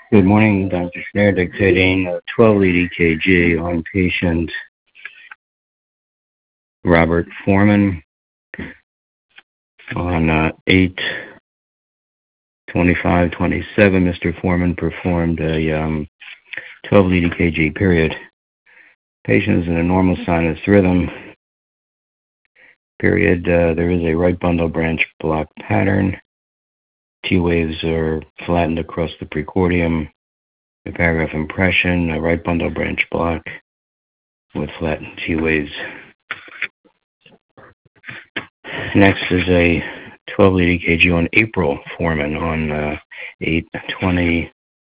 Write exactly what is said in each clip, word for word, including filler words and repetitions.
Good morning, Doctor Schneider dictating a twelve lead E K G on patient Robert Foreman on uh, eight twenty-five twenty-seven. Mister Foreman performed a um, twelve lead E K G period. Patient is in a normal sinus rhythm. Period. Uh, there is a right bundle branch block pattern. T waves are flattened across the precordium. The paragraph impression, a right bundle branch block with flattened T waves. Next is a twelve lead E K G on April Foreman on uh, eight twenty-seven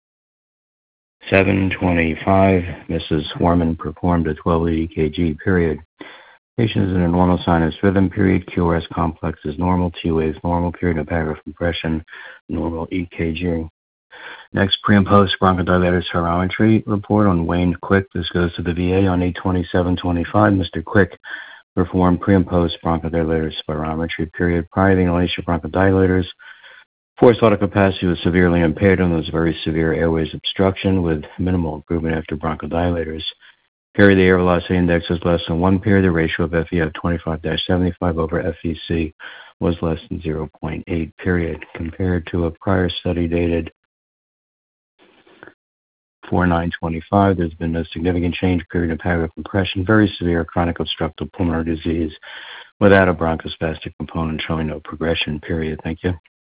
twenty-five. Missus Foreman performed a twelve lead E K G period. Patient is in a normal sinus rhythm period. Q R S complex is normal. T waves normal period. No paragraph impression. Normal E K G. Next, pre and post bronchodilator spirometry report on Wayne Quick. This goes to the V A on eight twenty-seven twenty-five. Mister Quick performed pre and post bronchodilator spirometry period. Prior to the inhalation of bronchodilators, forced vital capacity was severely impaired and there was very severe airways obstruction with minimal improvement after bronchodilators. Period, the air velocity index was less than one. Period, the ratio of F E of twenty-five seventy-five over F E C was less than zero point eight. Period. Compared to a prior study dated four nine twenty-five, there's been no significant change. Period, of paragraph compression. Very severe chronic obstructive pulmonary disease without a bronchospastic component, showing no progression. Period. Thank you.